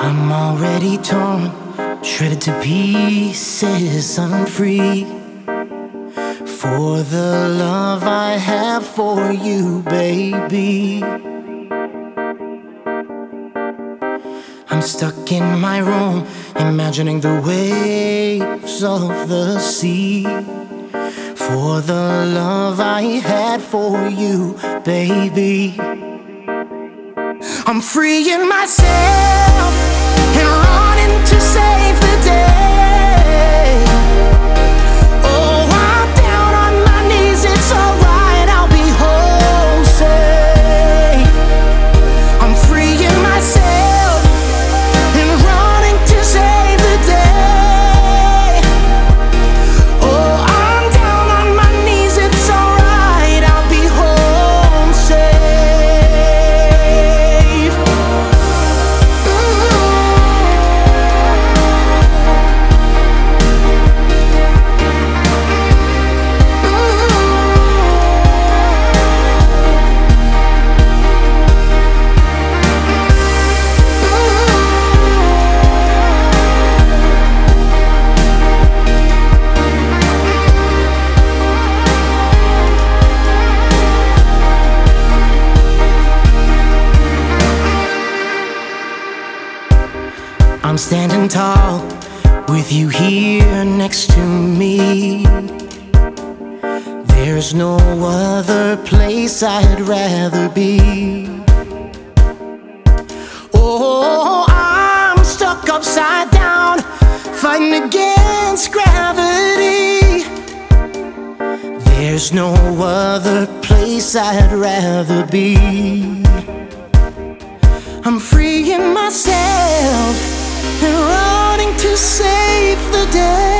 I'm already torn, shredded to pieces, unfree. For the love I have for you, baby. I'm stuck in my room, imagining the waves of the sea. For the love I had for you, baby. I'm freeing myself and running to save the day. Oh, I'm down on my knees, it's alright, I'll be home safe. I'm freeing myself and running to save the day. Oh, I'm down on my knees, it's alright, I'll be home safe. I'm standing tall with you here next to me. There's no other place I'd rather be. Oh, I'm stuck upside down, fighting against gravity. There's no other place I'd rather be. I'm freeing myself and running to save the day.